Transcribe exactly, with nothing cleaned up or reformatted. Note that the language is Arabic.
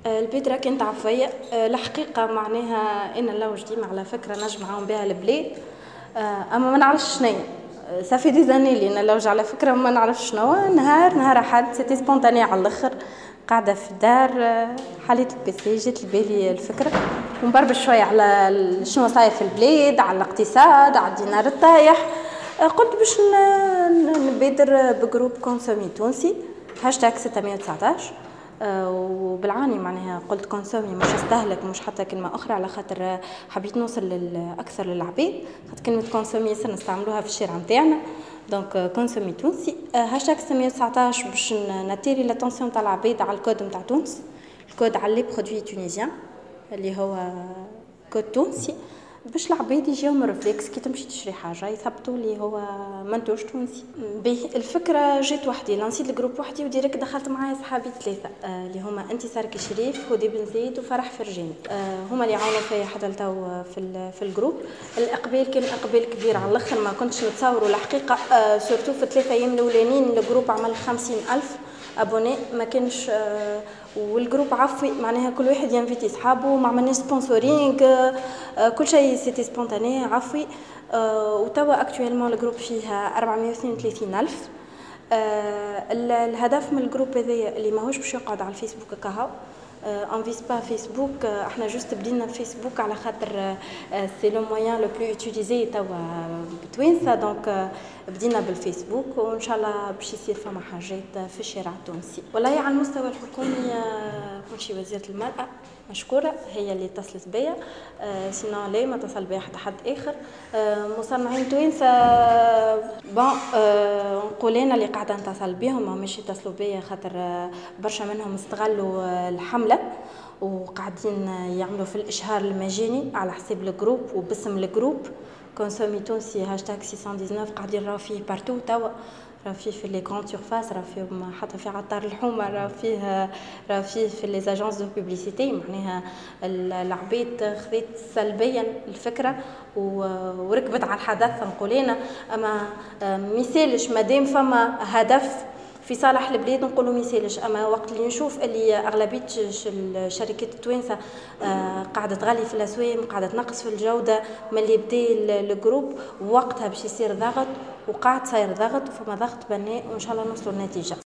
البدرة كانت عفوية. الحقيقة معناها أنا اللوج ديما على فكرة نجم معاهم بها البلاد، أما ما نعرفش شنيا صافي دي زاني لي أنا اللوج على فكرة ما نعرفش شنو. نهار نهار أحد سيتي سبونتاني على الآخر، قاعدة في الدار حليت البيسي جات لبالي الفكرة ونبربش شوية على شنو صاير في البلاد، على الاقتصاد، على الدينار الطايح. قلت باش نبادر بجروب كونسومي تونسي هاشتاغ ستمية وتسعطاش، وبالعاني معناها قلت كونسومي مش استهلك مش حتى كلمه اخرى، على خاطر حبيت نوصل اكثر للعباد، خاطر كلمه كونسومي ياسر نستعملوها في الشارع نتاعنا. دونك كونسومي تونسي هاشتاغ ستمية وتسعطاش باش ناتيري لاتونسيون تاع العباد على الكود نتاع تونس، الكود على لي برودوي تونيزيان اللي هو كود تونسي، باش العباد يجيهم ريفلكس كي تمشي تشري حاجه يثبتوا لي هو منتوج تونسي. به الفكره جات وحدي، لانسيت الجروب وحدي وديريكت دخلت معايا صحابي ثلاثه آه اللي هما انتصار كشريف ودي بن زيد وفرح فرجاني، آه هما اللي عاونوا فيا حتى لتو في في الجروب. الاقبال كان اقبال كبير على الاخر، ما كنتش نتصوروا الحقيقه، آه سورتو في ثلاثه ايام الاولانيين الجروب عمل خمسين ألف ابوني، ما كانش آه والجروب عفوي معناها كل واحد ينفيتي صحابه، ما عملناش سبونسورينغ، آه كل شيء سيتي سبونتاني عفوي. آه وتوا اكطويلمون الجروب فيها أربعمية واثنين وثلاثين ألف. آه الهدف من الجروب هذايا اللي ماهوش باش يقعد على الفيسبوك كهو، ان فيس با فيسبوك، احنا جوست بدينا فيسبوك على خاطر سي لو مويان لو بلو يوتيليزي توا بتوانسه، دونك بدينا بالفيسبوك وان شاء الله باش يصير فما حاجات في الشارع التونسي. والله على المستوى الحكومي كل شيء وزيره المراه مشكوره هي اللي اتصلت بيا، أه سينو ليه ما اتصل بيا حتى حد اخر. أه مصنعين توانسه بون أه نقول انا اللي قاعده نتصل بهم، مش يتصلوا بيا خاطر برشا منهم استغلوا الحمله وقاعدين يعملوا في الاشهار المجاني على حساب الجروب وباسم الجروب كونسومي تونسي هاشتاغ ستمية وتسعطاش، قاعدين راهو فيه بارتو توا، راه فيه في لي كرون سورفاس، راه فيه حتى في عطار الحومه، راه فيه راه فيه في لي زاجونس دو بوبليسيتي. معناها العباد خذت سلبيا الفكره وركبت على الحدث نقول انا، اما مثالش مادام فما هدف في صالح البلاد نقولوا ميسالش. اما وقت اللي نشوف اللي اغلبيه الشركات التوانسه قاعده تغلي في الاسواق، قاعده تنقص في الجوده من اللي بدا الجروب، وقتها باش يصير ضغط وقاعد صاير ضغط وفما ضغط بناء وان شاء الله نوصلوا لنتيجه.